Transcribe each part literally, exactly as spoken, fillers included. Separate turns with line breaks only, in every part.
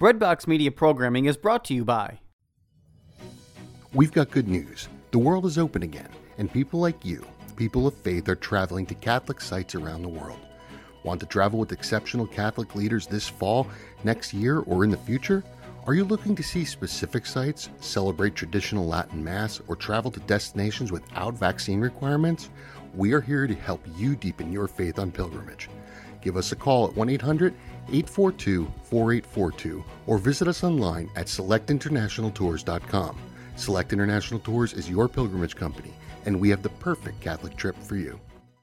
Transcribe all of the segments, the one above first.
Breadbox Media Programming is brought to you by...
We've got good news. The world is open again, and people like you, people of faith, are traveling to Catholic sites around the world. Want to travel with exceptional Catholic leaders this fall, next year, or in the future? Are you looking to see specific sites, celebrate traditional Latin Mass, or travel to destinations without vaccine requirements? We are here to help you deepen your faith on pilgrimage. Give us a call at one eight hundred, eight four two, four eight four two or visit us online at select international tours dot com. Select International Tours is your pilgrimage company, and we have the perfect Catholic trip for you.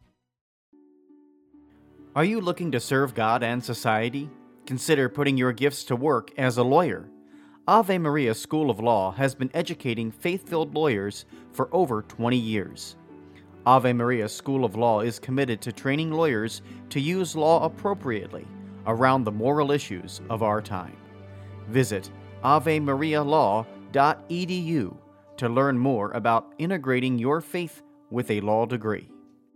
Are you looking to serve God and society? Consider putting your gifts to work as a lawyer. Ave Maria School of Law has been educating faith-filled lawyers for over twenty years. Ave Maria School of Law is committed to training lawyers to use law appropriately around the moral issues of our time. Visit ave maria law dot e d u to learn more about integrating your faith with a law degree.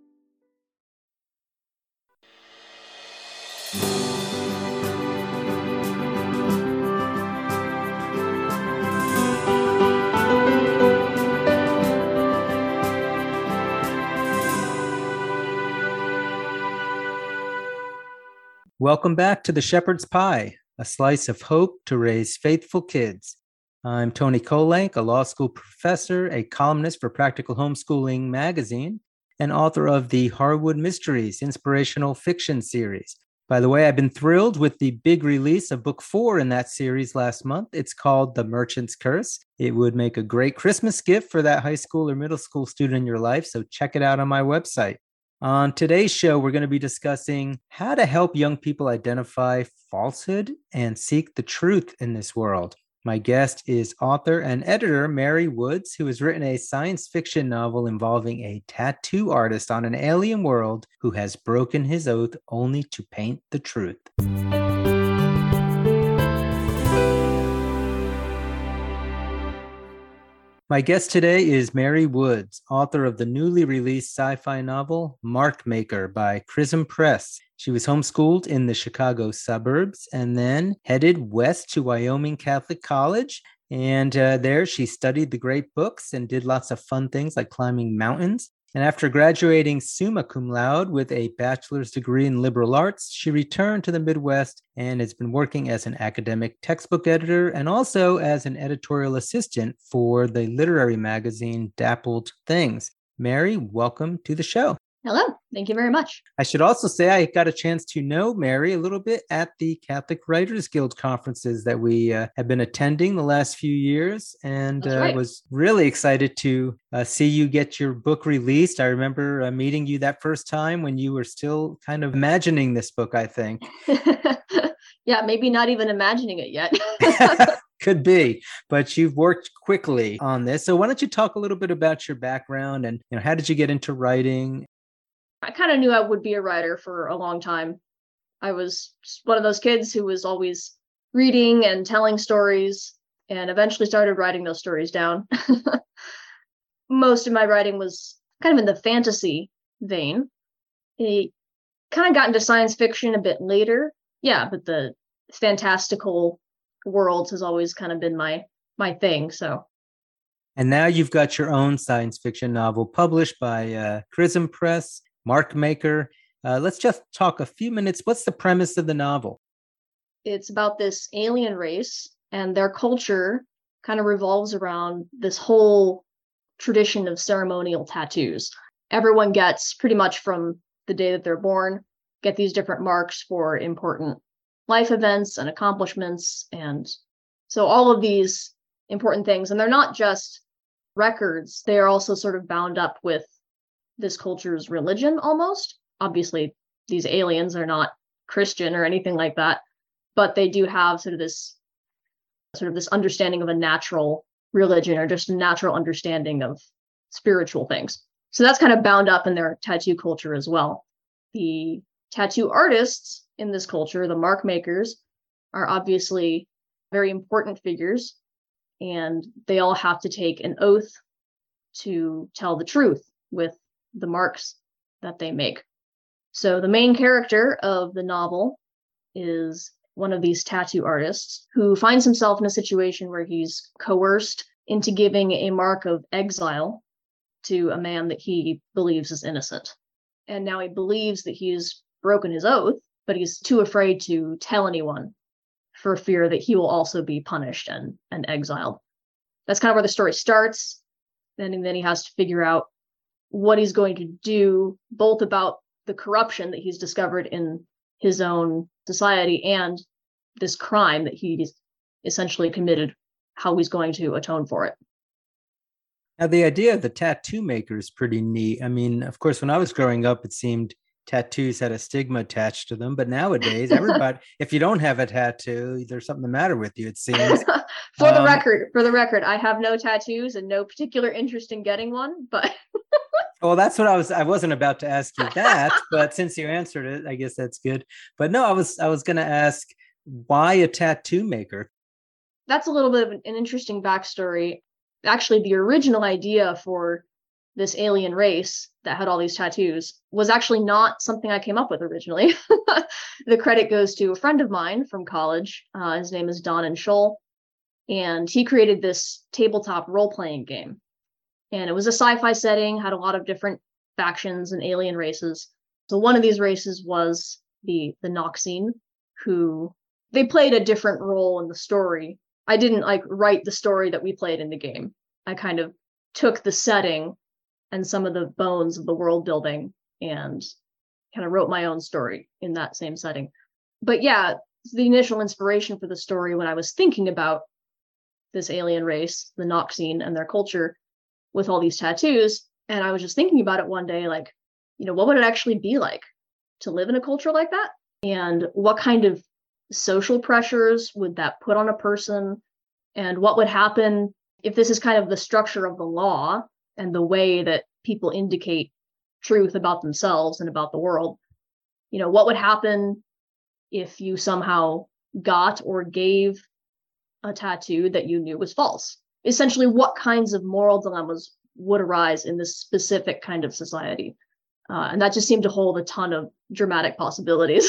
Welcome back to The Shepherd's Pie, a slice of hope to raise faithful kids. I'm Tony Kolenk, a law school professor, a columnist for Practical Homeschooling magazine, and author of the Harwood Mysteries inspirational fiction series. By the way, I've been thrilled with the big release of book four in that series last month. It's called The Merchant's Curse. It would make a great Christmas gift for that high school or middle school student in your life, so check it out on my website. On today's show, we're going to be discussing how to help young people identify falsehood and seek the truth in this world. My guest is author and editor Mary Woods, who has written a science fiction novel involving a tattoo artist on an alien world who has broken his oath only to paint the truth. My guest today is Mary Woods, author of the newly released sci-fi novel Mark Maker by Chrism Press. She was homeschooled in the Chicago suburbs and then headed west to Wyoming Catholic College. And uh, there she studied the great books and did lots of fun things like climbing mountains. And after graduating summa cum laude with a bachelor's degree in liberal arts, she returned to the Midwest and has been working as an academic textbook editor and also as an editorial assistant for the literary magazine Dappled Things. Mary, welcome to the show.
Hello. Thank you very much.
I should also say I got a chance to know Mary a little bit at the Catholic Writers Guild conferences that we uh, have been attending the last few years, and uh, right. was really excited to uh, see you get your book released. I remember uh, meeting you that first time when you were still kind of imagining this book, I think.
Yeah, maybe not even imagining it yet.
Could be, but you've worked quickly on this. So why don't you talk a little bit about your background and, you know, how did you get into writing?
I kind of knew I would be a writer for a long time. I was one of those kids who was always reading and telling stories and eventually started writing those stories down. Most of my writing was kind of in the fantasy vein. I kind of got into science fiction a bit later. Yeah, but the fantastical worlds has always kind of been my my thing. So.
And now you've got your own science fiction novel published by uh, Chrism Press, Mark Maker. Uh, let's just talk a few minutes. What's the premise of the novel?
It's about this alien race, and their culture kind of revolves around this whole tradition of ceremonial tattoos. Everyone gets, pretty much from the day that they're born, get these different marks for important life events and accomplishments. And so all of these important things, and they're not just records, they are also sort of bound up with this culture's religion almost. Obviously, these aliens are not Christian or anything like that, but they do have sort of this sort of this understanding of a natural religion or just a natural understanding of spiritual things. So that's kind of bound up in their tattoo culture as well. The tattoo artists in this culture, the mark makers, are obviously very important figures, and they all have to take an oath to tell the truth with the marks that they make. So the main character of the novel is one of these tattoo artists who finds himself in a situation where he's coerced into giving a mark of exile to a man that he believes is innocent. And now he believes that he's broken his oath, but he's too afraid to tell anyone for fear that he will also be punished and, and exiled. That's kind of where the story starts. And then he has to figure out what he's going to do, both about the corruption that he's discovered in his own society and this crime that he's essentially committed, how he's going to atone for it.
Now, the idea of the tattoo maker is pretty neat. I mean, of course, when I was growing up, it seemed tattoos had a stigma attached to them. But nowadays, everybody, if you don't have a tattoo, there's something the matter with you, it seems.
for the
um,
record, for the record, I have no tattoos and no particular interest in getting one, but
well, that's what I was, I wasn't about to ask you that, but since you answered it, I guess that's good. But no, I was, I was going to ask, why a tattoo maker? That's
a little bit of an interesting backstory. Actually, the original idea for this alien race that had all these tattoos was actually not something I came up with originally. The credit goes to a friend of mine from college. Uh, his name is Don and Scholl, and he created this tabletop role-playing game. And it was a sci-fi setting, had a lot of different factions and alien races. So one of these races was the the Noxine, who they played a different role in the story. I didn't like write the story that we played in the game. I kind of took the setting and some of the bones of the world building and kind of wrote my own story in that same setting. But yeah, the initial inspiration for the story when I was thinking about this alien race, the Noxine and their culture with all these tattoos, and I was just thinking about it one day, like, you know, what would it actually be like to live in a culture like that? And what kind of social pressures would that put on a person? And what would happen if this is kind of the structure of the law and the way that people indicate truth about themselves and about the world? You know, what would happen if you somehow got or gave a tattoo that you knew was false? Essentially, what kinds of moral dilemmas would arise in this specific kind of society? Uh, and that just seemed to hold a ton of dramatic possibilities.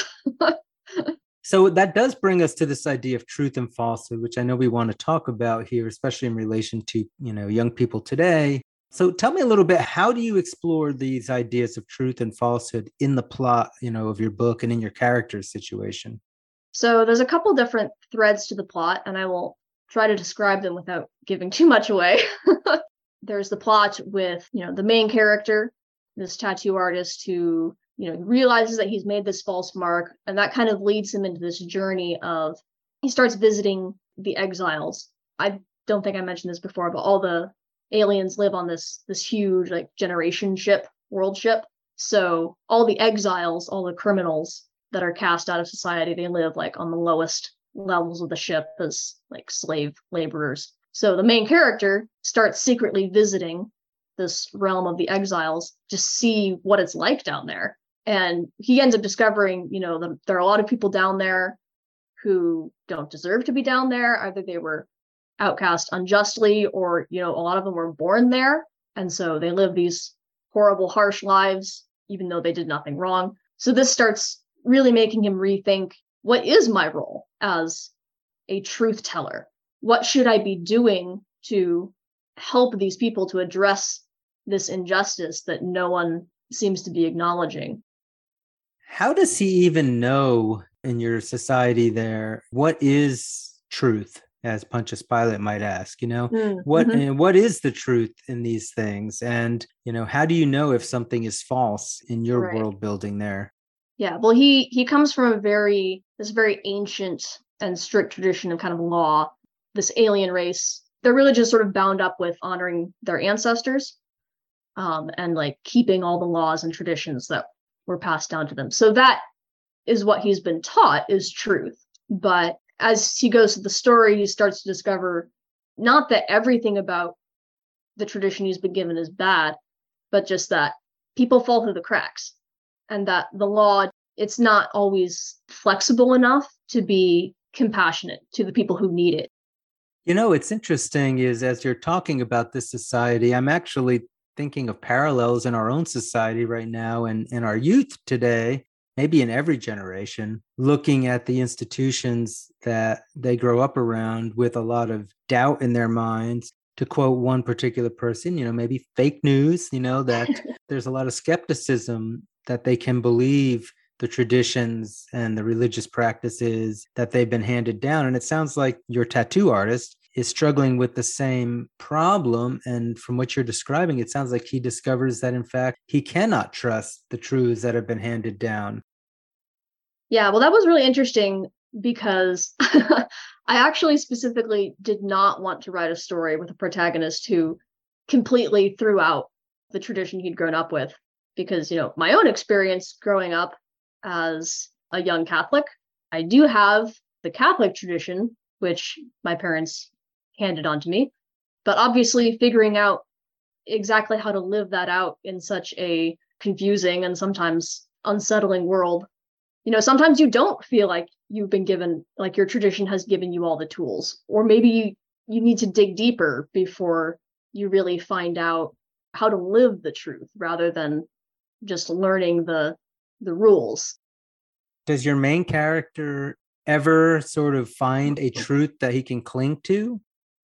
So that does bring us to this idea of truth and falsehood, which I know we want to talk about here, especially in relation to, you know, young people today. So tell me a little bit, how do you explore these ideas of truth and falsehood in the plot, you know, of your book and in your character's situation?
So there's a couple different threads to the plot, and I will try to describe them without giving too much away. There's the plot with, you know, the main character, this tattoo artist who, you know, realizes that he's made this false mark, and that kind of leads him into this journey of, he starts visiting the exiles. I don't think I mentioned this before, but all the aliens live on this this huge like generation ship, world ship. So all the exiles, all the criminals that are cast out of society, they live like on the lowest levels of the ship as like slave laborers. So the main character starts secretly visiting this realm of the exiles to see what it's like down there. And he ends up discovering, you know, the, there are a lot of people down there who don't deserve to be down there. Either they were outcast unjustly, or, you know, a lot of them were born there. And so they live these horrible, harsh lives, even though they did nothing wrong. So this starts really making him rethink, what is my role as a truth teller? What should I be doing to help these people to address this injustice that no one seems to be acknowledging?
How does he even know in your society there, what is truth, as Pontius Pilate might ask, you know, mm, what, mm-hmm. and what is the truth in these things? And, you know, how do you know if something is false in your right. world building there?
Yeah, well, he, he comes from a very, this very ancient and strict tradition of kind of law. This alien race, they're really just sort of bound up with honoring their ancestors um, and like keeping all the laws and traditions that were passed down to them. So that is what he's been taught is truth. But as he goes through the story, he starts to discover not that everything about the tradition he's been given is bad, but just that people fall through the cracks, and that the law, it's not always flexible enough to be compassionate to the people who need it.
You know, it's interesting is as you're talking about this society, I'm actually thinking of parallels in our own society right now and in our youth today. maybe in every generation, looking at the institutions that they grow up around with a lot of doubt in their minds. To quote one particular person, you know, maybe fake news, you know, that there's a lot of skepticism that they can believe the traditions and the religious practices that they've been handed down. And it sounds like your tattoo artist is struggling with the same problem. And from what you're describing, it sounds like he discovers that, in fact, he cannot trust the truths that have been handed down.
Yeah, well, that was really interesting because I actually specifically did not want to write a story with a protagonist who completely threw out the tradition he'd grown up with. Because, you know, my own experience growing up as a young Catholic, I do have the Catholic tradition, which my parents handed on to me. But obviously figuring out exactly how to live that out in such a confusing and sometimes unsettling world, you know, sometimes you don't feel like you've been given, like your tradition has given you all the tools, or maybe you, you need to dig deeper before you really find out how to live the truth rather than just learning the the rules.
Does your main character ever sort of find a truth that he can cling to?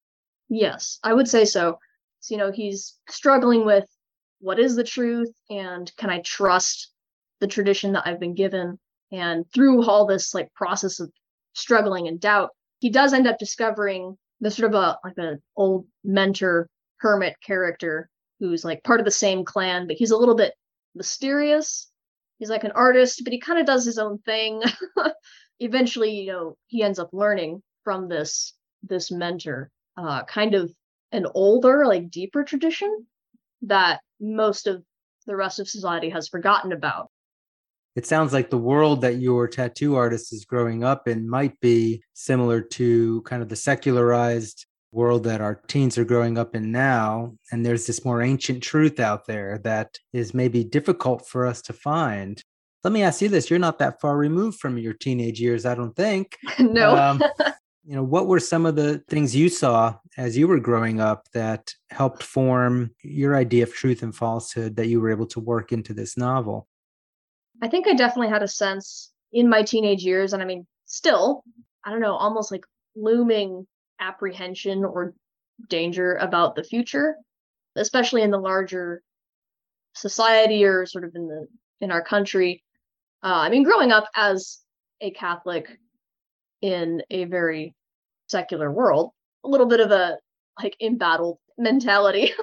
Yes, I would say so. So, you know, he's struggling with what is the truth and can I trust the tradition that I've been given? And through all this like process of struggling and doubt, he does end up discovering the sort of a like an old mentor hermit character who's like part of the same clan, but he's a little bit mysterious. He's like an artist, but he kind of does his own thing. Eventually, you know, he ends up learning from this this mentor, uh, kind of an older, like deeper tradition that most of the rest of society has forgotten about.
It sounds like the world that your tattoo artist is growing up in might be similar to kind of the secularized world that our teens are growing up in now. And there's this more ancient truth out there that is maybe difficult for us to find. Let me ask you this. You're not that far removed from your teenage years, I don't think.
No.
Um, you know, what were some of the things you saw as you were growing up that helped form your idea of truth and falsehood that you were able to work into this novel?
I think I definitely had a sense in my teenage years, and I mean, still, I don't know, almost like looming apprehension or danger about the future, especially in the larger society or sort of in the in our country. Uh, I mean, growing up as a Catholic in a very secular world, a little bit of a like embattled mentality,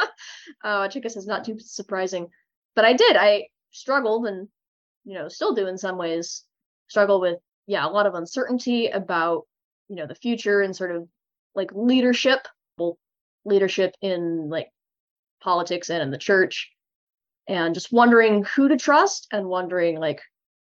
uh, which I guess is not too surprising. But I did. I struggled and, you know, still do in some ways, struggle with, yeah, a lot of uncertainty about, you know, the future and sort of like leadership, well, leadership in like politics and in the church, and just wondering who to trust and wondering like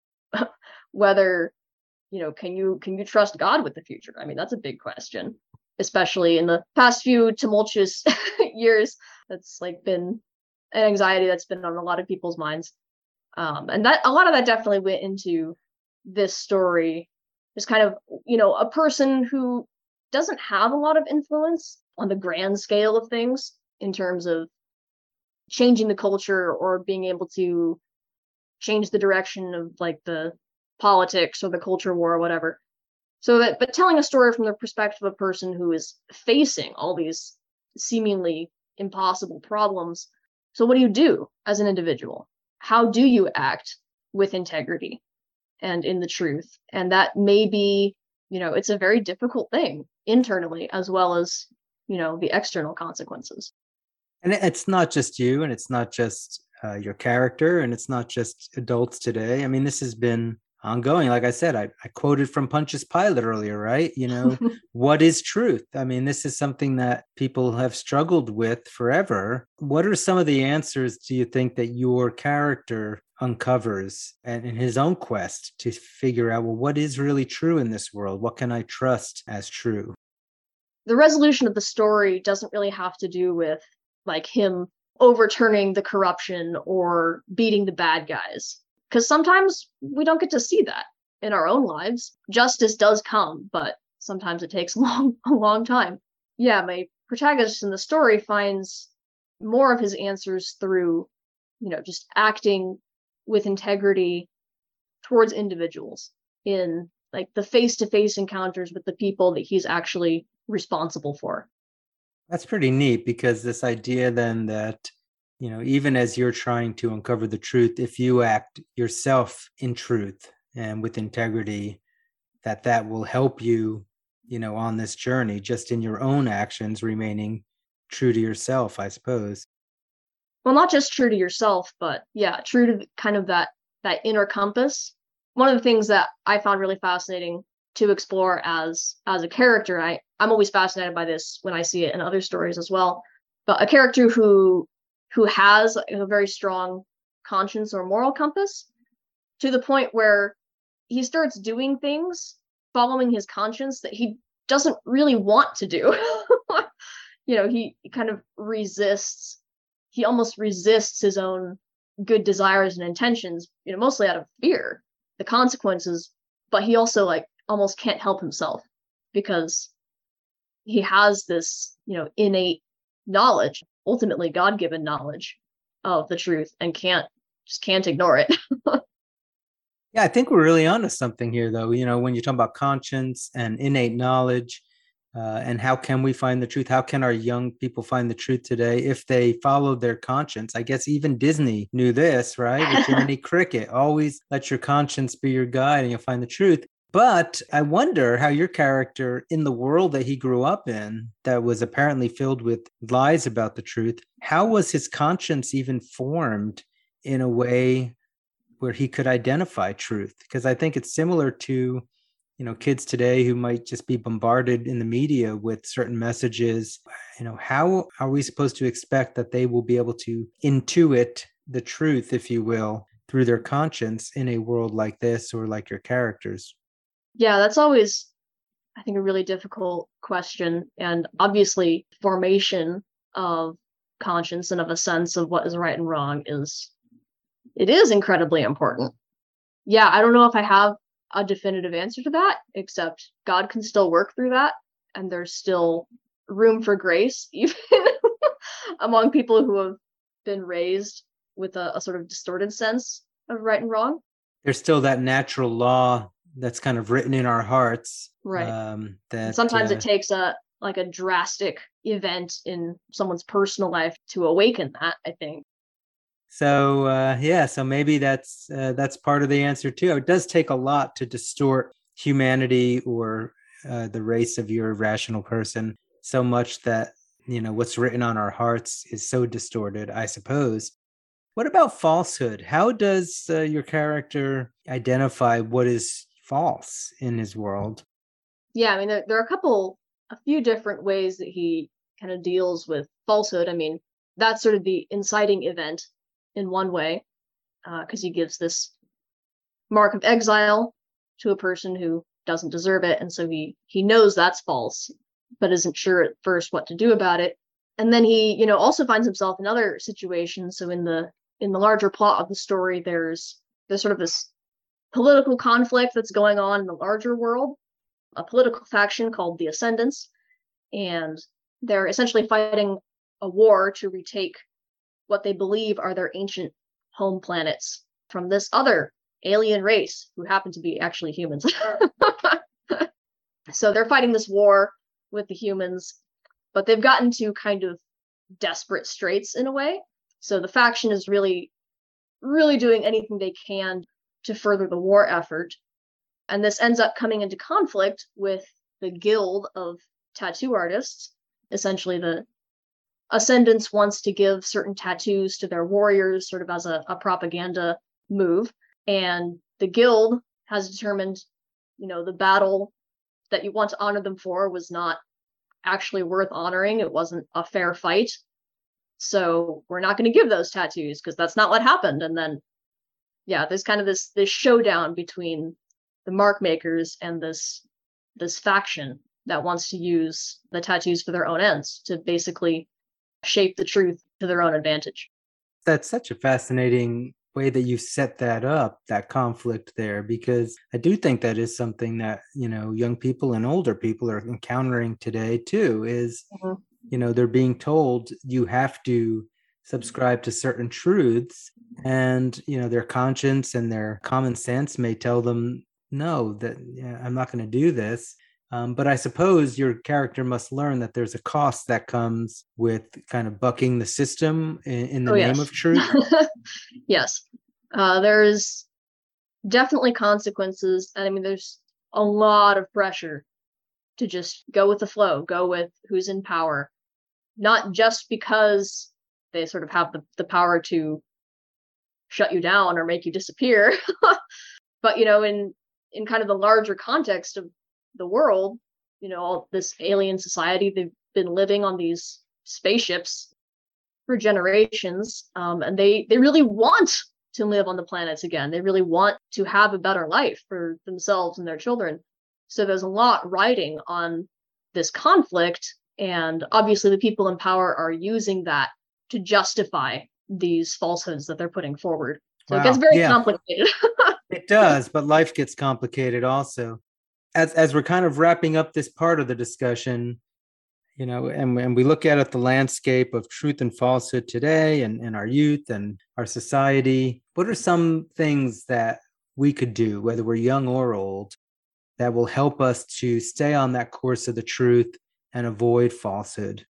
whether, you know, can you can you trust God with the future? I mean, that's a big question, especially in the past few tumultuous years. That's like been an anxiety that's been on a lot of people's minds. Um, and that a lot of that definitely went into this story. Just kind of, you know, a person who doesn't have a lot of influence on the grand scale of things in terms of changing the culture or being able to change the direction of like the politics or the culture war or whatever. So that, but telling a story from the perspective of a person who is facing all these seemingly impossible problems. So what do you do as an individual? How do you act with integrity and in the truth? And that may be, you know, it's a very difficult thing internally as well as, you know, the external consequences.
And it's not just you, and it's not just uh, your character, and it's not just adults today. I mean, this has been ongoing. Like I said, I, I quoted from Pontius Pilate earlier, right? You know, what is truth? I mean, this is something that people have struggled with forever. What are some of the answers, do you think, that your character uncovers and in his own quest to figure out, well, what is really true in this world? What can I trust as true?
The resolution of the story doesn't really have to do with like him overturning the corruption or beating the bad guys. Because sometimes we don't get to see that in our own lives. Justice does come, but sometimes it takes a long, a long time. Yeah, my protagonist in the story finds more of his answers through, you know, just acting with integrity, towards individuals in like the face-to-face encounters with the people that he's actually responsible for.
That's pretty neat, because this idea then that, you know, even as you're trying to uncover the truth, if you act yourself in truth and with integrity, that that will help you, you know, on this journey, just in your own actions, remaining true to yourself, I suppose.
Well, not just true to yourself, but yeah, true to kind of that that inner compass. One of the things that I found really fascinating to explore as as a character, I I'm always fascinated by this when I see it in other stories as well. But a character who who has a very strong conscience or moral compass, to the point where he starts doing things following his conscience that he doesn't really want to do. You know, he kind of resists, he almost resists his own good desires and intentions, you know, mostly out of fear, the consequences, but he also like almost can't help himself because he has this, you know, innate knowledge, ultimately God-given knowledge of the truth, and can't just can't ignore it.
Yeah, I think we're really onto something here, though. You know, when you talk about conscience and innate knowledge, uh, and how can we find the truth? How can our young people find the truth today if they follow their conscience? I guess even Disney knew this, right? With Jiminy Cricket, always let your conscience be your guide and you'll find the truth. But I wonder how your character, in the world that he grew up in, that was apparently filled with lies about the truth, how was his conscience even formed in a way where he could identify truth? Because I think it's similar to, you know, kids today who might just be bombarded in the media with certain messages. You know, how are we supposed to expect that they will be able to intuit the truth, if you will, through their conscience in a world like this or like your characters?
Yeah, that's always, I think, a really difficult question. And obviously, formation of conscience and of a sense of what is right and wrong is, it is incredibly important. Yeah, I don't know if I have a definitive answer to that, except God can still work through that. And there's still room for grace, even among people who have been raised with a, a sort of distorted sense of right and wrong.
There's still that natural law that's kind of written in our hearts.
Right.
Um, that
and sometimes
uh,
it takes a like a drastic event in someone's personal life to awaken that, I think.
So uh, yeah, so maybe that's uh, that's part of the answer too. It does take a lot to distort humanity or uh, the race of your rational person so much that, you know, what's written on our hearts is so distorted, I suppose. What about falsehood? How does uh, your character identify what is false in his world?
Yeah, I mean, there, there are a couple, a few different ways that he kind of deals with falsehood. I mean, that's sort of the inciting event in one way, because uh, he gives this mark of exile to a person who doesn't deserve it, and so he he knows that's false, but isn't sure at first what to do about it. And then he, you know, also finds himself in other situations. So in the in the larger plot of the story, there's there's sort of this political conflict that's going on in the larger world, a political faction called the Ascendants, and they're essentially fighting a war to retake what they believe are their ancient home planets from this other alien race who happen to be actually humans. So they're fighting this war with the humans, but they've gotten to kind of desperate straits in a way. So the faction is really, really doing anything they can to further the war effort. And this ends up coming into conflict with the Guild of Tattoo Artists. Essentially, the Ascendants wants to give certain tattoos to their warriors, sort of as a, a propaganda move. And the Guild has determined, you know, the battle that you want to honor them for was not actually worth honoring. It wasn't a fair fight. So we're not going to give those tattoos because that's not what happened. And then, yeah, there's kind of this this showdown between the mark makers and this this faction that wants to use the tattoos for their own ends, to basically shape the truth to their own advantage.
That's such a fascinating way that you set that up, that conflict there, because I do think that is something that, you know, young people and older people are encountering today too, is, mm-hmm. you know, they're being told you have to subscribe to certain truths, and you know their conscience and their common sense may tell them no, that yeah, I'm not going to do this. Um, but I suppose your character must learn that there's a cost that comes with kind of bucking the system in, in the
Oh,
name
yes.
of truth.
Yes. Uh, there's definitely consequences. And I mean, there's a lot of pressure to just go with the flow, go with who's in power, not just because they sort of have the, the power to shut you down or make you disappear, but, you know, in, in kind of the larger context of the world, you know, all this alien society, they've been living on these spaceships for generations, um, and they they really want to live on the planets again. They really want to have a better life for themselves and their children. So there's a lot riding on this conflict, and obviously the people in power are using that to justify these falsehoods that they're putting forward. So
Wow.
it gets very
Yeah.
complicated.
It does, but life gets complicated also. As as we're kind of wrapping up this part of the discussion, you know, and, and we look at it, the landscape of truth and falsehood today and, and our youth and our society, what are some things that we could do, whether we're young or old, that will help us to stay on that course of the truth and avoid falsehood?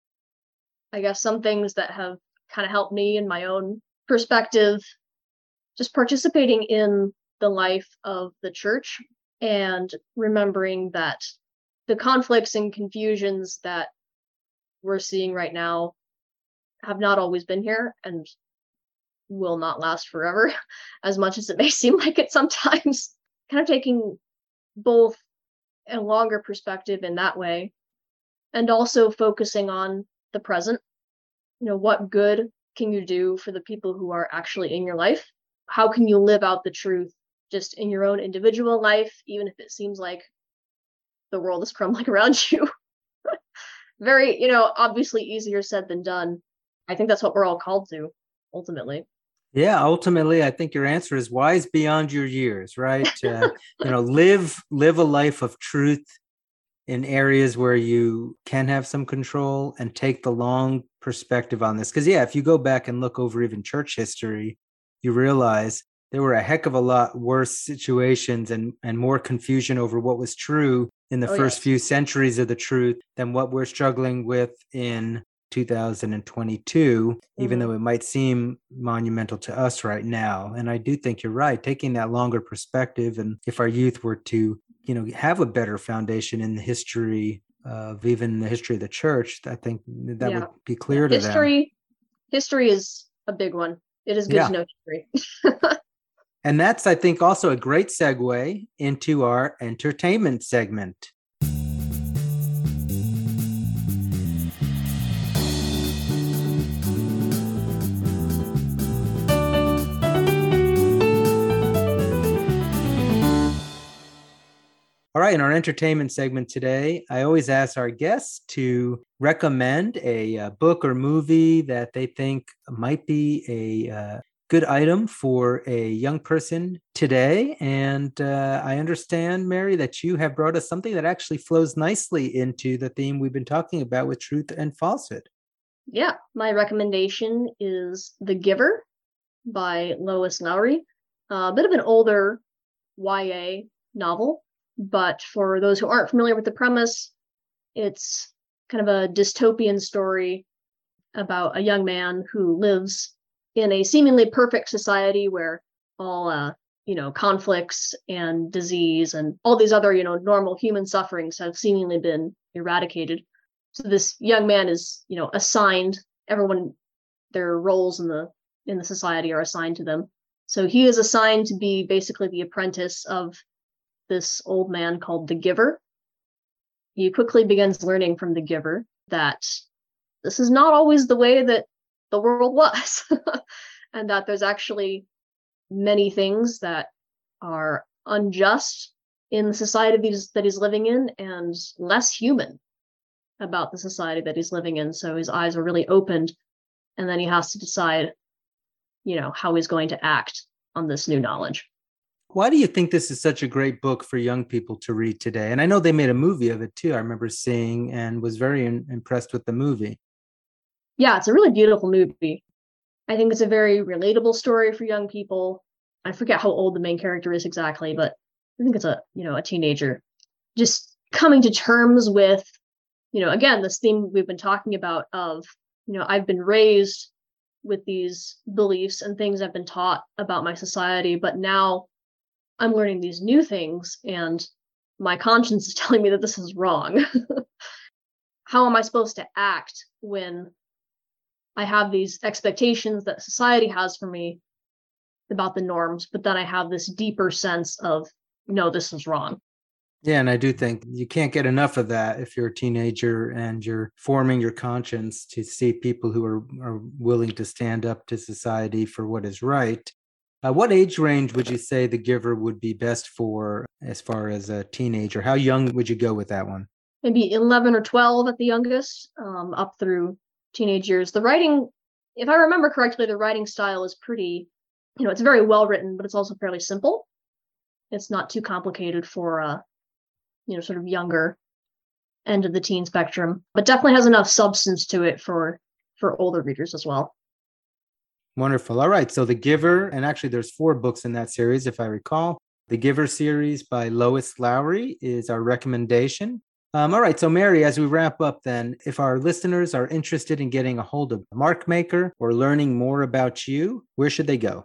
I guess some things that have kind of helped me in my own perspective, just participating in the life of the church and remembering that the conflicts and confusions that we're seeing right now have not always been here and will not last forever, as much as it may seem like it sometimes. Kind of taking both a longer perspective in that way, and also focusing on the present. You know, what good can you do for the people who are actually in your life? How can you live out the truth just in your own individual life, even if it seems like the world is crumbling around you? Very, you know, obviously easier said than done. I think that's what we're all called to, ultimately.
Yeah, ultimately, I think your answer is wise beyond your years, right? Uh, you know, live live a life of truth in areas where you can have some control, and take the long perspective on this. Because, yeah, if you go back and look over even church history, you realize there were a heck of a lot worse situations and, and more confusion over what was true in the
Oh,
first
yes.
few centuries of the truth than what we're struggling with in two thousand twenty-two, mm-hmm. even though it might seem monumental to us right now. And I do think you're right, taking that longer perspective. And if our youth were to, you know, have a better foundation in the history of even the history of the church, I think that yeah. would be clear
yeah.
to
history,
them.
History is a big one. It is good yeah. to know history.
And that's, I think, also a great segue into our entertainment segment. All right, in our entertainment segment today, I always ask our guests to recommend a, a book or movie that they think might be a uh, good item for a young person today. And uh, I understand, Mary, that you have brought us something that actually flows nicely into the theme we've been talking about with truth and falsehood.
Yeah, my recommendation is The Giver by Lois Lowry, a bit of an older Y A novel. But for those who aren't familiar with the premise, it's kind of a dystopian story about a young man who lives in a seemingly perfect society where all, uh, you know, conflicts and disease and all these other, you know, normal human sufferings have seemingly been eradicated. So this young man is, you know, assigned, everyone, their roles in the in the society are assigned to them. So he is assigned to be basically the apprentice of this old man called the Giver. He quickly begins learning from the Giver that this is not always the way that the world was, and that there's actually many things that are unjust in the society that he's, that he's living in, and less human about the society that he's living in. So his eyes are really opened, and then he has to decide, you know, how he's going to act on this new knowledge.
Why do you think this is such a great book for young people to read today? And I know they made a movie of it too. I remember seeing and was very in, impressed with the movie.
Yeah, it's a really beautiful movie. I think it's a very relatable story for young people. I forget how old the main character is exactly, but I think it's a, you know, a teenager just coming to terms with, you know, again, this theme we've been talking about of, you know, I've been raised with these beliefs and things I've been taught about my society, but now I'm learning these new things and my conscience is telling me that this is wrong. How am I supposed to act when I have these expectations that society has for me about the norms, but then I have this deeper sense of, no, this is wrong.
Yeah, and I do think you can't get enough of that if you're a teenager and you're forming your conscience to see people who are, are willing to stand up to society for what is right. Uh, what age range would you say The Giver would be best for as far as a teenager? How young would you go with that one?
Maybe eleven or twelve at the youngest, um, up through teenage years. The writing, if I remember correctly, the writing style is pretty, you know, it's very well written, but it's also fairly simple. It's not too complicated for, uh, you know, sort of younger end of the teen spectrum, but definitely has enough substance to it for for older readers as well.
Wonderful. All right. So The Giver, and actually there's four books in that series, if I recall. The Giver series by Lois Lowry is our recommendation. Um, all right. So Mary, as we wrap up then, if our listeners are interested in getting a hold of Markmaker or learning more about you, where should they go?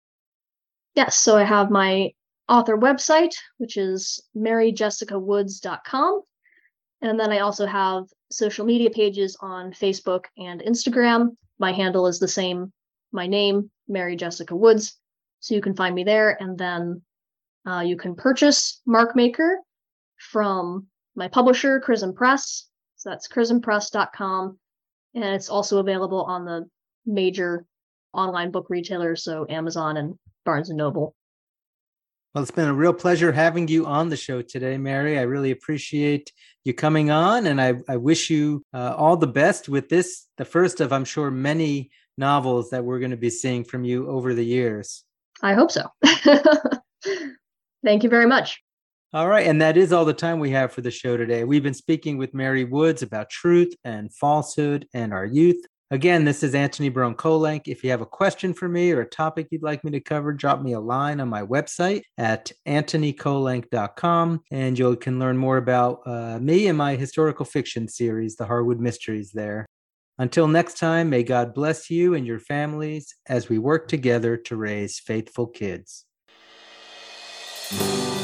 Yes. So I have my author website, which is mary jessica woods dot com. And then I also have social media pages on Facebook and Instagram. My handle is the same, my name, Mary Jessica Woods. So you can find me there. And then uh, you can purchase Markmaker from my publisher, Chrism Press. So that's chrism press dot com. And it's also available on the major online book retailers, so Amazon and Barnes and Noble.
Well, it's been a real pleasure having you on the show today, Mary. I really appreciate you coming on, and I, I wish you uh, all the best with this, the first of, I'm sure, many novels that we're going to be seeing from you over the years.
I hope so. Thank you very much.
All right, and that is all the time we have for the show today. We've been speaking with Mary Woods about truth and falsehood and our youth. Again, this is Antony Barone-Kolenc. If you have a question for me or a topic you'd like me to cover, drop me a line on my website at antony kolenc dot com, and you can learn more about uh, me and my historical fiction series, The Harwood Mysteries, there. Until next time, may God bless you and your families as we work together to raise faithful kids.